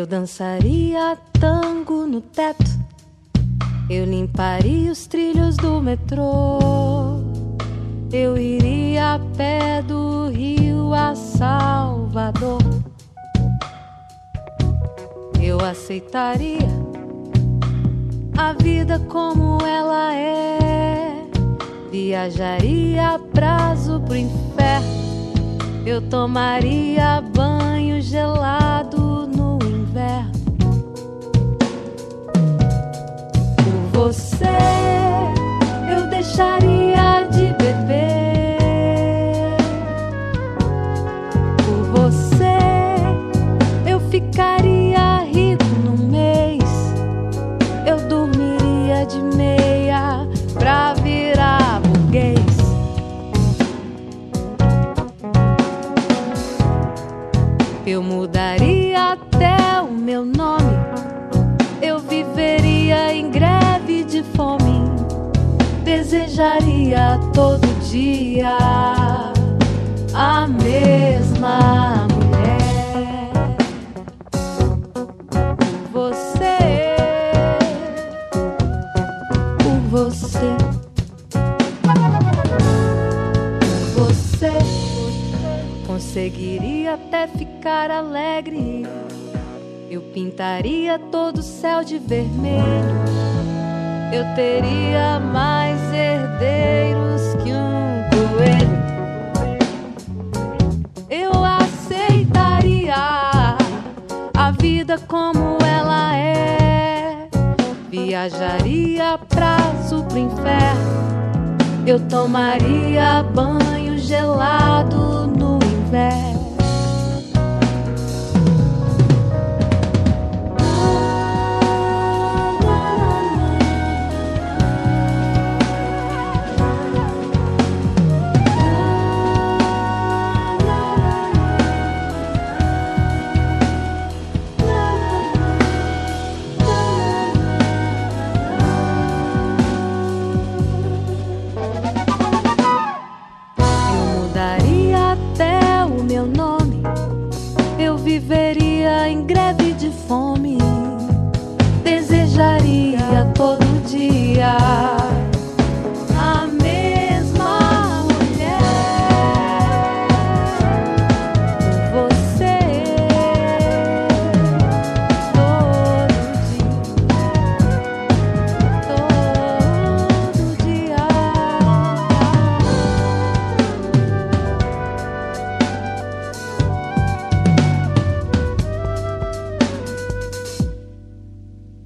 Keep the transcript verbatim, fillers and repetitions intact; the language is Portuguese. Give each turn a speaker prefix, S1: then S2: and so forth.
S1: dançaria tango no teto, eu limparia os trilhos do metrô, eu iria a pé do Rio a Salvador. Eu aceitaria a vida como ela é, viajaria a prazo pro inferno, eu tomaria banho gelado no inverno. Por você eu deixaria de beber, por você eu ficaria rico num mês, eu dormiria de meia pra virar burguês. Eu mudaria até o meu nome, eu viveria em greve de fome, desejaria todo dia a mesma mulher. Por você, por você, por você, conseguiria até ficar alegre, eu pintaria todo o céu de vermelho, eu teria mais herdeiros que um coelho. Eu aceitaria a vida como ela é, viajaria a prazo pro inferno, eu tomaria banho gelado no inverno. Viveria em greve de fome, desejaria todo dia